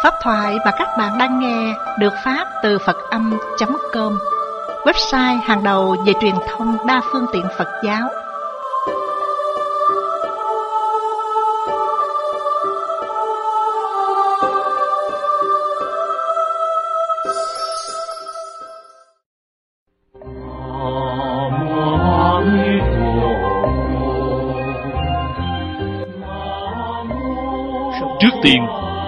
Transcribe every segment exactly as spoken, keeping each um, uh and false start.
Pháp thoại mà các bạn đang nghe được phát từ Phật Âm chấm com, website hàng đầu về truyền thông đa phương tiện Phật giáo. Trước tiên,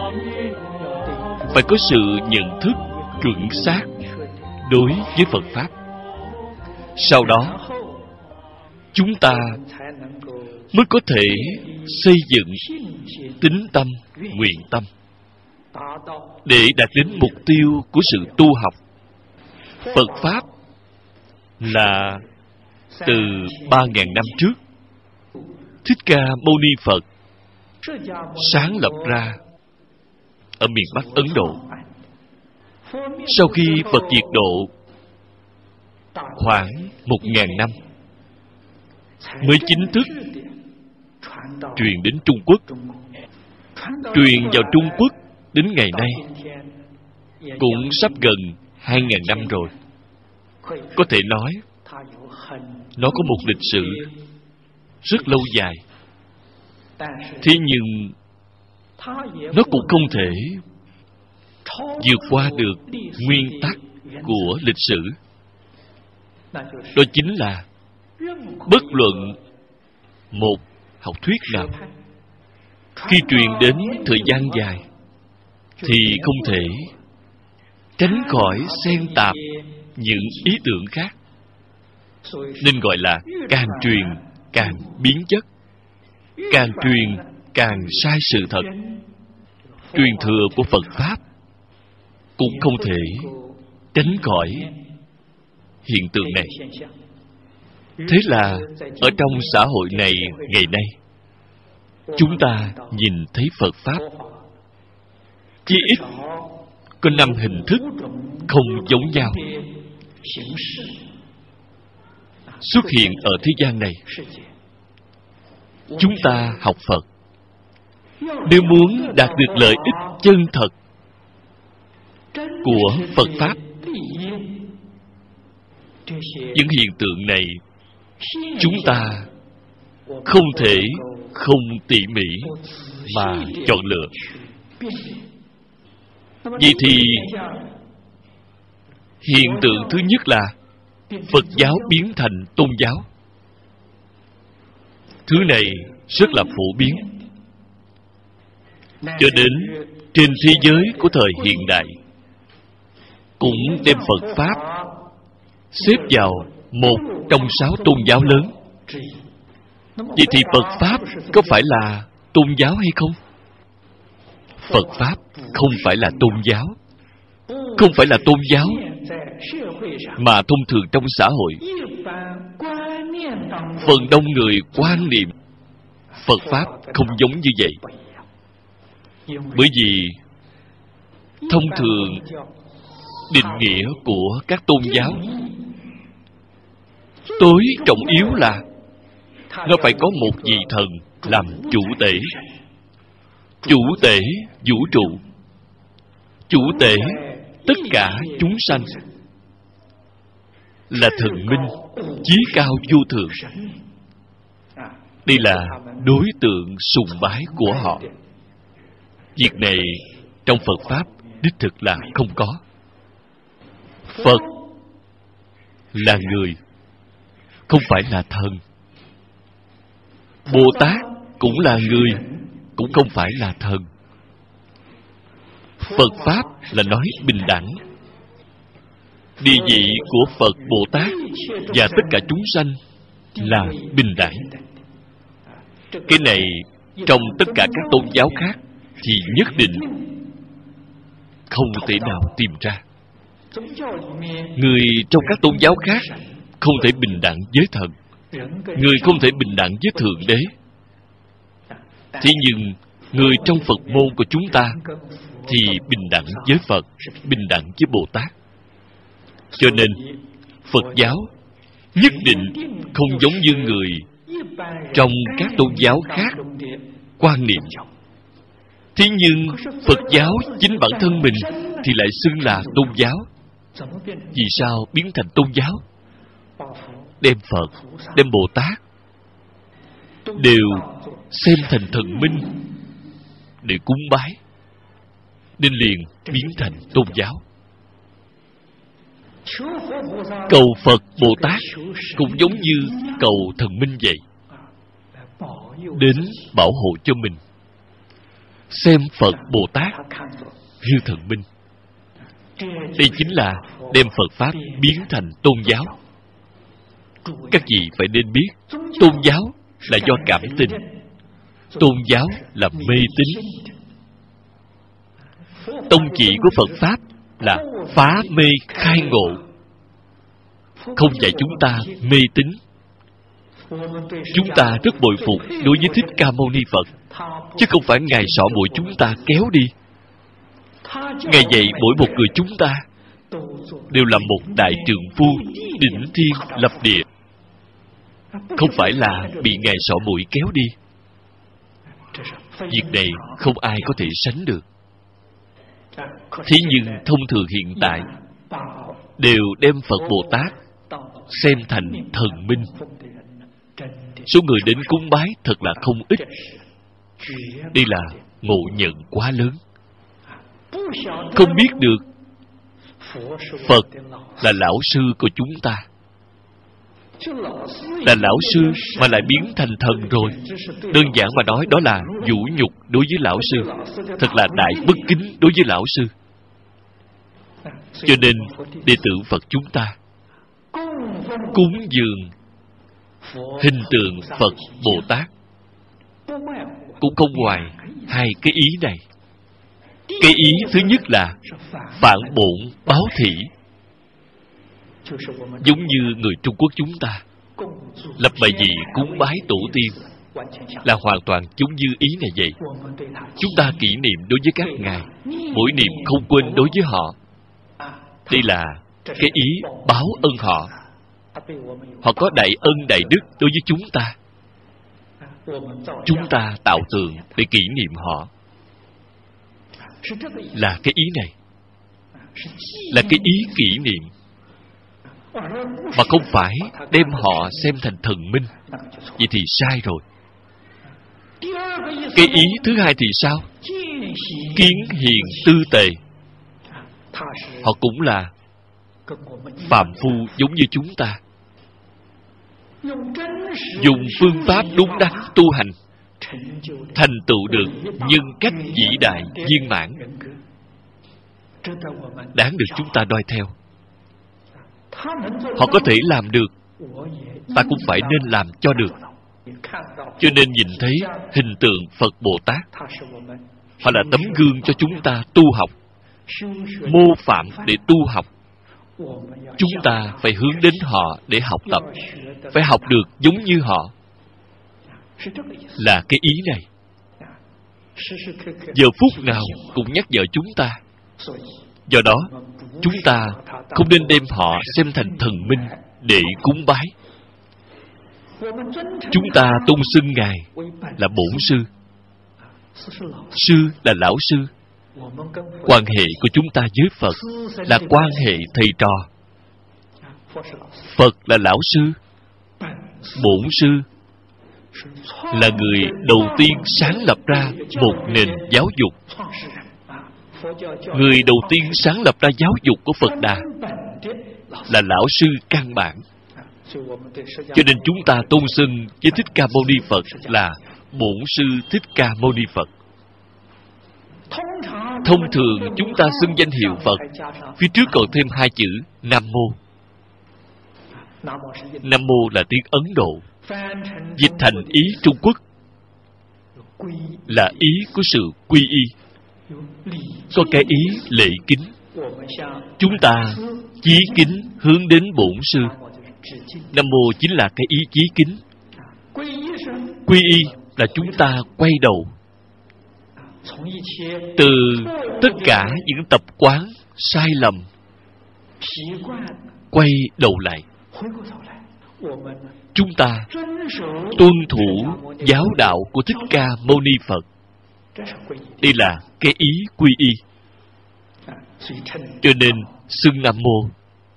phải có sự nhận thức chuẩn xác đối với Phật Pháp. Sau đó, chúng ta mới có thể xây dựng tín tâm, nguyện tâm để đạt đến mục tiêu của sự tu học. Phật Pháp là từ ba ngàn năm trước, Thích Ca Mâu Ni Phật sáng lập ra ở miền Bắc Ấn Độ. Sau khi Phật diệt độ khoảng một ngàn năm, mới chính thức truyền đến Trung Quốc. Truyền vào Trung Quốc đến ngày nay cũng sắp gần hai ngàn năm rồi. Có thể nói nó có một lịch sử rất lâu dài. Thế nhưng nó cũng không thể vượt qua được nguyên tắc của lịch sử. Đó chính là bất luận một học thuyết nào khi truyền đến thời gian dài thì không thể tránh khỏi xen tạp những ý tưởng khác, nên gọi là càng truyền càng biến chất, càng truyền càng sai sự thật. Truyền thừa của Phật Pháp cũng không thể tránh khỏi hiện tượng này. Thế là ở trong xã hội này ngày nay, chúng ta nhìn thấy Phật Pháp chí ít có năm hình thức không giống nhau xuất hiện ở thế gian này. Chúng ta học Phật, nếu muốn đạt được lợi ích chân thật của Phật Pháp, những hiện tượng này chúng ta không thể không tỉ mỉ mà chọn lựa. Vậy thì hiện tượng thứ nhất là Phật giáo biến thành tôn giáo. Thứ này rất là phổ biến, cho đến trên thế giới của thời hiện đại cũng đem Phật Pháp xếp vào một trong sáu tôn giáo lớn. Vậy thì Phật Pháp có phải là tôn giáo hay không? Phật Pháp không phải là tôn giáo. Không phải là tôn giáo mà thông thường trong xã hội, phần đông người quan niệm Phật Pháp không giống như vậy. Bởi vì thông thường định nghĩa của các tôn giáo tối trọng yếu là nó phải có một vị thần làm chủ tể. Chủ tể vũ trụ, chủ tể tất cả chúng sanh, là thần minh chí cao vô thượng. Đây là đối tượng sùng bái của họ. Việc này trong Phật Pháp đích thực là không có. Phật là người, không phải là thần. Bồ Tát cũng là người, cũng không phải là thần. Phật Pháp là nói bình đẳng. Địa vị của Phật, Bồ Tát và tất cả chúng sanh là bình đẳng. Cái này trong tất cả các tôn giáo khác thì nhất định không thể nào tìm ra. Người trong các tôn giáo khác không thể bình đẳng với thần, người không thể bình đẳng với Thượng Đế. Thế nhưng người trong Phật môn của chúng ta thì bình đẳng với Phật, bình đẳng với Bồ Tát. Cho nên Phật giáo nhất định không giống như người trong các tôn giáo khác quan niệm. Thế nhưng Phật giáo chính bản thân mình thì lại xưng là tôn giáo. Vì sao biến thành tôn giáo? Đem Phật, đem Bồ Tát đều xem thành thần minh để cúng bái, nên liền biến thành tôn giáo. Cầu Phật Bồ Tát cũng giống như cầu thần minh vậy, đến bảo hộ cho mình. Xem Phật Bồ Tát như thần minh. Đây chính là đem Phật Pháp biến thành tôn giáo. Các vị phải nên biết, tôn giáo là do cảm tình, tôn giáo là mê tín. Tông chỉ của Phật Pháp là phá mê khai ngộ, không dạy chúng ta mê tín. Chúng ta rất bội phục đối với Thích Ca Mâu Ni Phật, chứ không phải Ngài sọ mũi chúng ta kéo đi. Ngài dạy mỗi một người chúng ta đều là một đại trượng phu, đỉnh thiên lập địa, không phải là bị Ngài sọ mũi kéo đi. Việc này không ai có thể sánh được. Thế nhưng thông thường hiện tại đều đem Phật Bồ Tát xem thành thần minh. Số người đến cúng bái thật là không ít. Đây là ngộ nhận quá lớn. Không biết được Phật là lão sư của chúng ta, là lão sư mà lại biến thành thần rồi. Đơn giản mà nói, đó là vũ nhục đối với lão sư, thật là đại bất kính đối với lão sư. Cho nên đệ tử Phật chúng ta cúng dường hình tượng Phật Bồ Tát cũng không ngoài hai cái ý này. Cái ý thứ nhất là phản bổn báo thị, giống như người Trung Quốc chúng ta lập bài vị cúng bái tổ tiên, là hoàn toàn giống như ý này vậy. Chúng ta kỷ niệm đối với các ngài, mỗi niệm không quên đối với họ. Đây là cái ý báo ơn họ. Họ có đại ân đại đức đối với chúng ta. Chúng ta tạo tượng để kỷ niệm họ. Là cái ý này, là cái ý kỷ niệm, mà không phải đem họ xem thành thần minh. Vậy thì sai rồi. Cái ý thứ hai thì sao? Kiến hiền tư tề. Họ cũng là phàm phu giống như chúng ta, dùng phương pháp đúng đắn tu hành, thành tựu được nhân cách vĩ đại viên mãn, đáng được chúng ta noi theo. Họ có thể làm được, ta cũng phải nên làm cho được. Cho nên nhìn thấy hình tượng Phật Bồ Tát, họ là tấm gương cho chúng ta tu học, mô phạm để tu học. Chúng ta phải hướng đến họ để học tập, phải học được giống như họ. Là cái ý này. Giờ phút nào cũng nhắc nhở chúng ta. Do đó, chúng ta không nên đem họ xem thành thần minh để cúng bái. Chúng ta tôn xưng Ngài là bổn sư. Sư là lão sư. Quan hệ của chúng ta với Phật là quan hệ thầy trò. Phật là lão sư, bổn sư là người đầu tiên sáng lập ra một nền giáo dục. Người đầu tiên sáng lập ra giáo dục của Phật Đà là lão sư căn bản. Cho nên chúng ta tôn xưng với Thích Ca Mâu Ni Phật là bổn sư Thích Ca Mâu Ni Phật. Thông thường chúng ta xưng danh hiệu Phật, phía trước còn thêm hai chữ Nam Mô. Nam Mô là tiếng Ấn Độ, dịch thành ý Trung Quốc là ý của sự quy y, có cái ý lễ kính. Chúng ta chí kính hướng đến bổn sư. Nam Mô chính là cái ý chí kính. Quy y là chúng ta quay đầu từ tất cả những tập quán sai lầm, quay đầu lại. Chúng ta tuân thủ giáo đạo của Thích Ca Mâu Ni Phật, Đây là cái ý quy y. Cho nên xưng Nam Mô.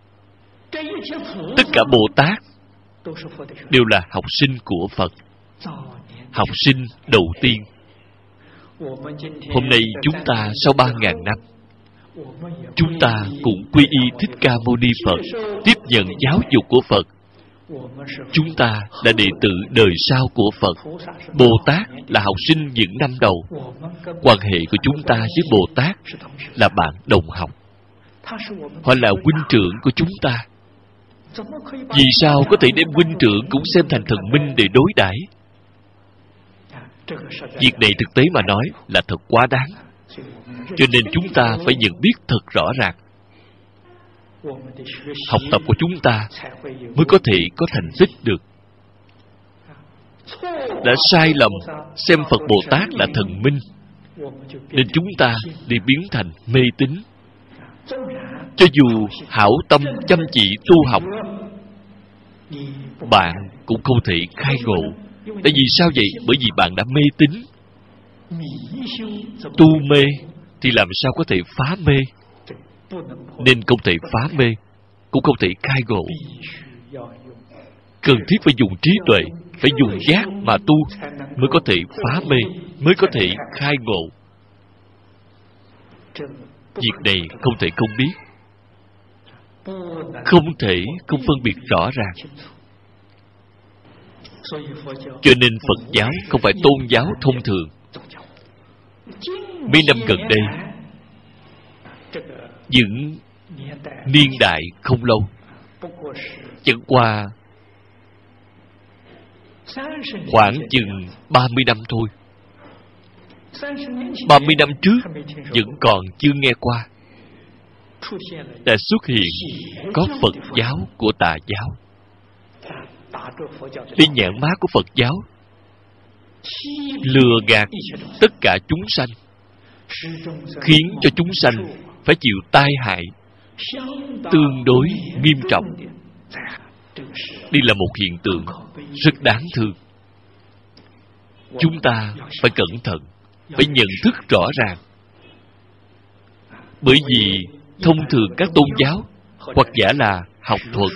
Tất cả Bồ Tát đều là học sinh của Phật, học sinh đầu tiên. Hôm nay chúng ta sau ba ngàn năm, chúng ta cũng quy y Thích Ca Mâu Ni Phật, tiếp nhận giáo dục của Phật. Chúng ta là đệ tử đời sau của Phật. Bồ Tát là học sinh những năm đầu. Quan hệ của chúng ta với Bồ Tát là bạn đồng học. Họ là huynh trưởng của chúng ta. Vì sao có thể đem huynh trưởng cũng xem thành thần minh để đối đãi? Việc này thực tế mà nói là thật quá đáng. Cho nên chúng ta phải nhận biết thật rõ ràng. Học tập của chúng ta mới có thể có thành tích được. Đã sai lầm xem Phật Bồ Tát là thần minh, nên chúng ta đi biến thành mê tín. Cho dù hảo tâm chăm chỉ tu học, bạn cũng không thể khai ngộ. Tại vì sao vậy? Bởi vì bạn đã mê tín. Tu mê thì làm sao có thể phá mê? Nên không thể phá mê, cũng không thể khai ngộ. Cần thiết phải dùng trí tuệ, phải dùng giác mà tu mới có thể phá mê, mới có thể khai ngộ. Việc này không thể không biết, không thể không phân biệt rõ ràng. Cho nên Phật giáo không phải tôn giáo thông thường. Mấy năm gần đây, những niên đại không lâu, chẳng qua khoảng chừng ba mươi năm thôi. Ba mươi năm trước vẫn còn chưa nghe qua, đã xuất hiện có Phật giáo của Tà giáo. Cái nhãn mác của Phật giáo lừa gạt tất cả chúng sanh, khiến cho chúng sanh phải chịu tai hại tương đối nghiêm trọng. Đây là một hiện tượng rất đáng thương. Chúng ta phải cẩn thận, phải nhận thức rõ ràng. Bởi vì thông thường các tôn giáo hoặc giả là học thuật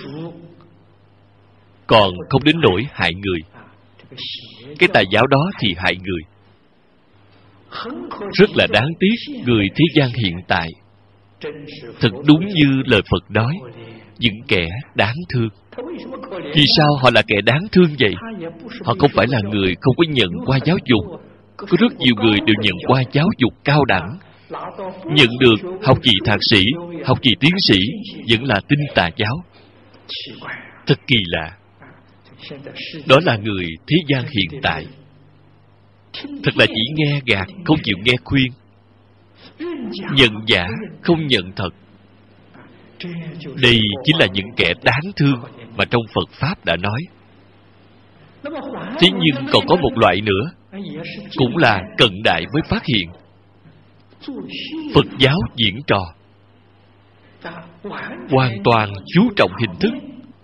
còn không đến nỗi hại người. Cái tà giáo đó thì hại người. Rất là đáng tiếc người thế gian hiện tại. Thật đúng như lời Phật nói, những kẻ đáng thương. Vì sao họ là kẻ đáng thương vậy? Họ không phải là người không có nhận qua giáo dục. Có rất nhiều người đều nhận qua giáo dục cao đẳng, nhận được học vị thạc sĩ, học vị tiến sĩ, vẫn là tin tà giáo. Thật kỳ lạ. Đó là người thế gian hiện tại. Thật là chỉ nghe gạt, không chịu nghe khuyên, nhận giả, không nhận thật. Đây chính là những kẻ đáng thương mà trong Phật Pháp đã nói. Thế nhưng còn có một loại nữa, cũng là cận đại mới phát hiện. Phật giáo diễn trò, hoàn toàn chú trọng hình thức,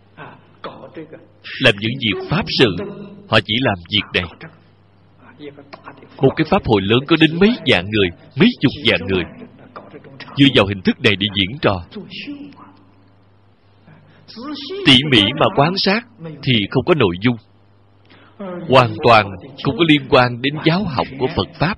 làm những việc pháp sự. Họ chỉ làm việc này. Một cái pháp hội lớn có đến mấy vạn người, mấy chục vạn người, dựa vào hình thức này để diễn trò. Tỉ mỉ mà quan sát thì không có nội dung, hoàn toàn không có liên quan đến giáo học của Phật Pháp.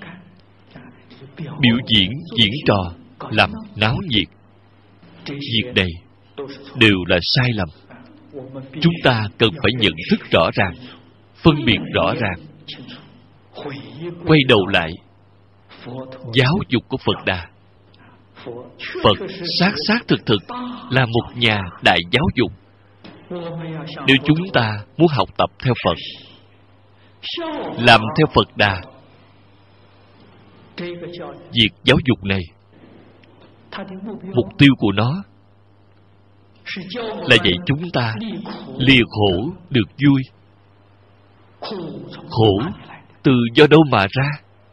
Biểu diễn, diễn trò, làm náo nhiệt. Việc này đều là sai lầm. Chúng ta cần phải nhận thức rõ ràng, phân biệt rõ ràng, quay đầu lại giáo dục của Phật Đà. Phật xác xác thực thực là một nhà đại giáo dục. Nếu chúng ta muốn học tập theo Phật, làm theo Phật Đà, việc giáo dục này, mục tiêu của nó là dạy chúng ta lìa khổ được vui. Khổ từ do đâu mà ra?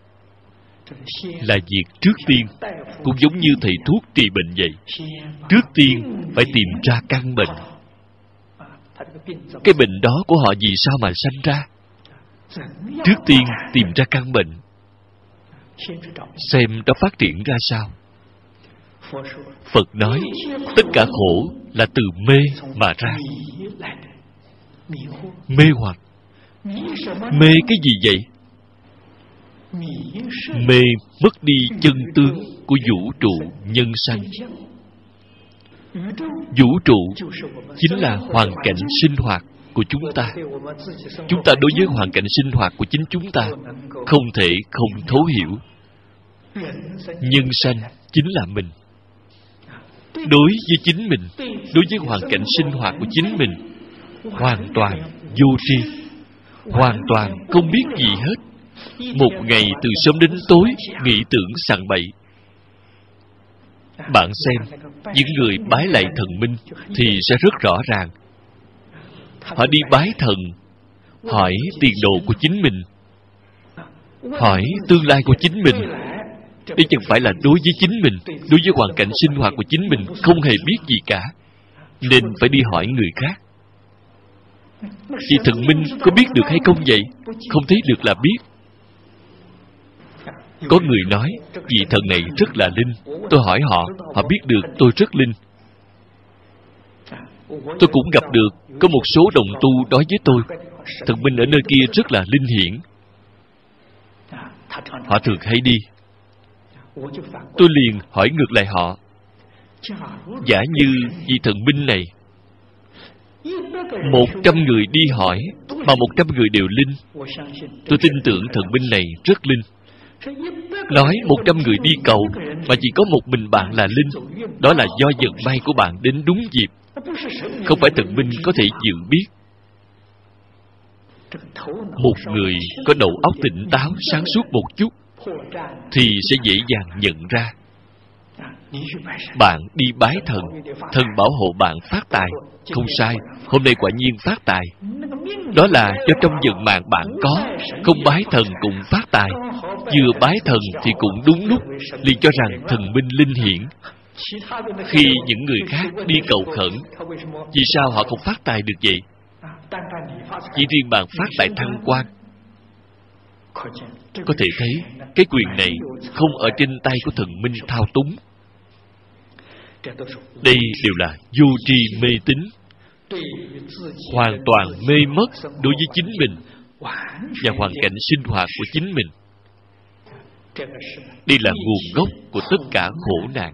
Là việc trước tiên, cũng giống như thầy thuốc trị bệnh vậy. Trước tiên phải tìm ra căn bệnh. Cái bệnh đó của họ vì sao mà sanh ra? Trước tiên tìm ra căn bệnh. xem nó phát triển ra sao. Phật nói tất cả khổ là từ mê mà ra. Mê hoặc. Mê cái gì vậy? Mê mất đi chân tướng của vũ trụ nhân sanh. Vũ trụ chính là hoàn cảnh sinh hoạt của chúng ta. Chúng ta đối với hoàn cảnh sinh hoạt của chính chúng ta không thể không thấu hiểu. Nhân sanh chính là mình. Đối với chính mình, đối với hoàn cảnh sinh hoạt của chính mình, hoàn toàn vô tri, hoàn toàn không biết gì hết. Một ngày từ sớm đến tối nghĩ tưởng sằng bậy. Bạn xem, những người bái lạy thần minh thì sẽ rất rõ ràng. Họ đi bái thần, hỏi tiền đồ của chính mình, hỏi tương lai của chính mình. Đây chẳng phải là đối với chính mình, đối với hoàn cảnh sinh hoạt của chính mình không hề biết gì cả, nên phải đi hỏi người khác. Vì thần minh có biết được hay không vậy? Không thấy được là biết. Có người nói vị thần này rất là linh. Tôi hỏi họ, họ biết được tôi rất linh. Tôi cũng gặp được có một số đồng tu nói với tôi, thần minh ở nơi kia rất là linh hiển. Họ thường hay đi. Tôi liền hỏi ngược lại họ, giả như vị thần minh này một trăm người đi hỏi mà một trăm người đều linh, tôi tin tưởng thần minh này rất linh. Nói một trăm người đi cầu mà chỉ có một mình bạn là linh, đó là do vận may của bạn đến đúng dịp, không phải thần minh có thể dự biết. Một người có đầu óc tỉnh táo, sáng suốt một chút thì sẽ dễ dàng nhận ra. Bạn đi bái thần, thần bảo hộ bạn phát tài, không sai, hôm nay quả nhiên phát tài. Đó là do trong vận mạng bạn có, không bái thần cũng phát tài. Vừa bái thần thì cũng đúng lúc, liền cho rằng thần minh linh hiển. Khi những người khác đi cầu khẩn, vì sao họ không phát tài được vậy? Chỉ riêng bạn phát tài thăng quan. Có thể thấy cái quyền này không ở trên tay của thần minh thao túng. Đây đều là vô tri mê tín, hoàn toàn mê mất đối với chính mình và hoàn cảnh sinh hoạt của chính mình. Đây là nguồn gốc của tất cả khổ nạn.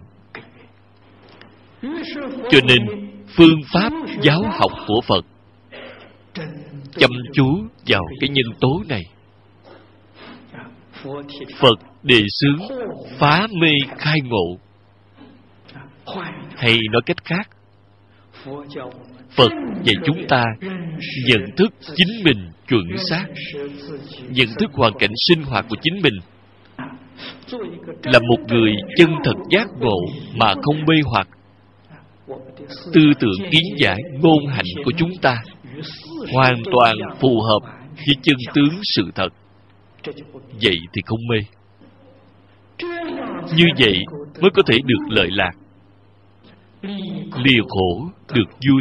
Cho nên phương pháp giáo học của Phật chăm chú vào cái nhân tố này. Phật đề xướng phá mê khai ngộ. Hay nói cách khác, Phật dạy chúng ta nhận thức chính mình chuẩn xác, nhận thức hoàn cảnh sinh hoạt của chính mình, là một người chân thật giác ngộ mà không mê hoặc. Tư tưởng kiến giải ngôn hạnh của chúng ta hoàn toàn phù hợp với chân tướng sự thật. Vậy thì không mê. Như vậy mới có thể được lợi lạc, lìa khổ được vui.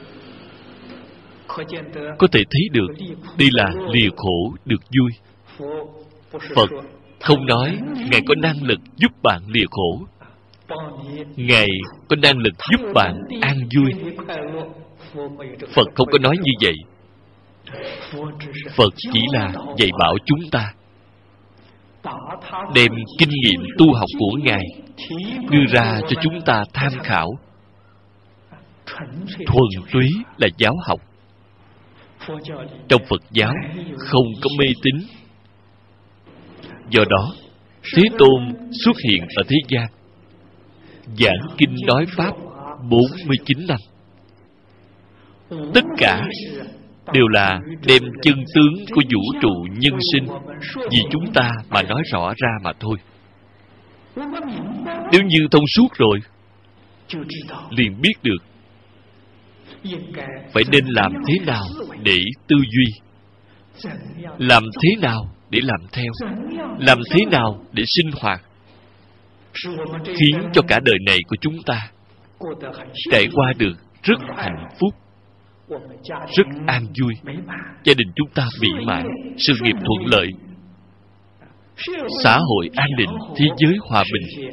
Có thể thấy được đây là lìa khổ được vui. Phật không nói Ngài có năng lực giúp bạn lìa khổ, Ngài có năng lực giúp bạn an vui. Phật không có nói như vậy. Phật chỉ là dạy bảo chúng ta, đem kinh nghiệm tu học của Ngài đưa ra cho chúng ta tham khảo. Thuần túy là giáo học. Trong Phật giáo không có mê tín. Do đó, Thế Tôn xuất hiện ở thế gian, giảng kinh nói pháp bốn mươi chín năm. Tất cả đều là đem chân tướng của vũ trụ nhân sinh vì chúng ta mà nói rõ ra mà thôi. Nếu như thông suốt rồi, liền biết được phải nên làm thế nào để tư duy, làm thế nào để làm theo, làm thế nào để sinh hoạt, khiến cho cả đời này của chúng ta trải qua được rất hạnh phúc, rất an vui, gia đình chúng ta mỹ mãn, sự nghiệp thuận lợi. xã hội an định, thế giới hòa bình.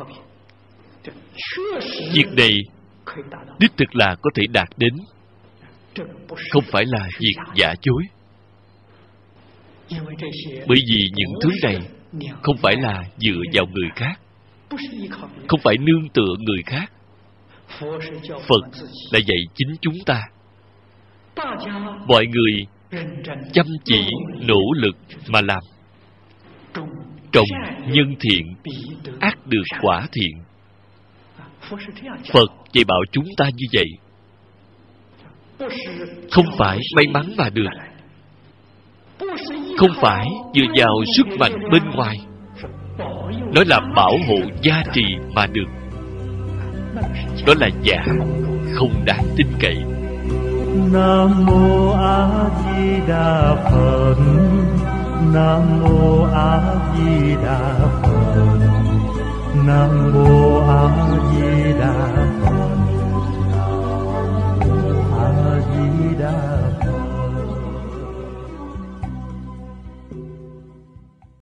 Việc này đích thực là có thể đạt đến, không phải là việc giả dối. Bởi vì những thứ này không phải là dựa vào người khác, không phải nương tựa người khác. Phật là dạy chính chúng ta. Mọi người chăm chỉ nỗ lực mà làm, trồng nhân thiện, ắt được quả thiện. Phật dạy bảo chúng ta như vậy. Không phải may mắn mà được, không phải dựa vào sức mạnh bên ngoài, nó là bảo hộ gia trì mà được. Đó là giả, không đáng tin cậy. Nam mô A Di Đà Phật. Nam mô A Di Đà Phật. Nam mô A Di Đà Phật.